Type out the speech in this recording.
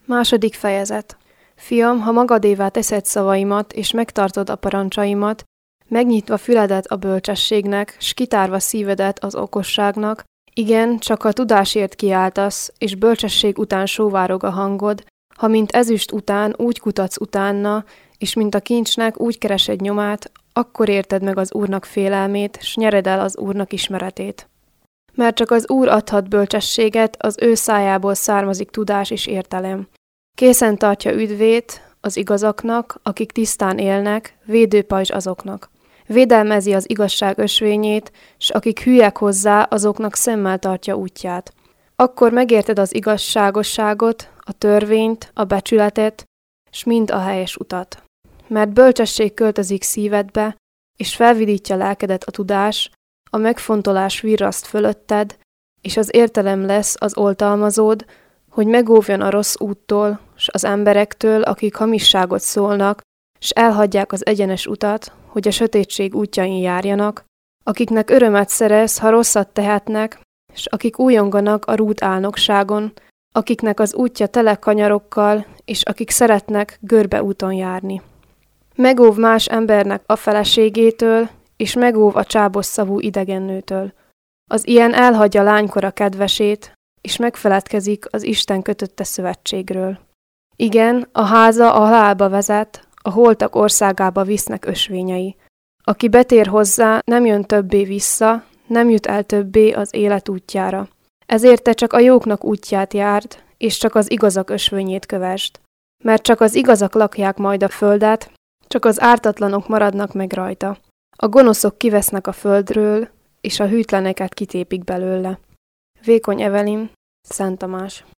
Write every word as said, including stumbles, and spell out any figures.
Második fejezet. Fiam, ha magadévá teszed szavaimat, és megtartod a parancsaimat, megnyitva füledet a bölcsességnek, s kitárva szívedet az okosságnak, igen, csak a tudásért kiáltasz, és bölcsesség után sóvárog a hangod, ha mint ezüst után úgy kutatsz utána, és mint a kincsnek úgy keresed nyomát, akkor érted meg az Úrnak félelmét, s nyered el az Úrnak ismeretét. Mert csak az Úr adhat bölcsességet, az ő szájából származik tudás és értelem. Készen tartja üdvét az igazaknak, akik tisztán élnek, védőpajzs azoknak. Védelmezi az igazság ösvényét, s akik hülyek hozzá, azoknak szemmel tartja útját. Akkor megérted az igazságosságot, a törvényt, a becsületet, s mind a helyes utat. Mert bölcsesség költözik szívedbe, és felvidítja lelkedet a tudás, a megfontolás virraszt fölötted, és az értelem lesz az oltalmazód, hogy megóvjon a rossz úttól, s az emberektől, akik hamisságot szólnak, s elhagyják az egyenes utat, hogy a sötétség útjain járjanak, akiknek örömet szerez, ha rosszat tehetnek, s akik újonganak a rút álnokságon, akiknek az útja tele kanyarokkal, és akik szeretnek görbe úton járni. Megóv más embernek a feleségétől, és megóv a csábos szavú idegennőtől. Az ilyen elhagyja lánykora kedvesét, és megfeledkezik az Isten kötötte szövetségről. Igen, a háza a halálba vezet, a holtak országába visznek ösvényei. Aki betér hozzá, nem jön többé vissza, nem jut el többé az élet útjára. Ezért te csak a jóknak útját járd, és csak az igazak ösvényét kövesd. Mert csak az igazak lakják majd a földet, csak az ártatlanok maradnak meg rajta. A gonoszok kivesznek a földről, és a hűtleneket kitépik belőle. Vékony Evelin, Szent Tamás.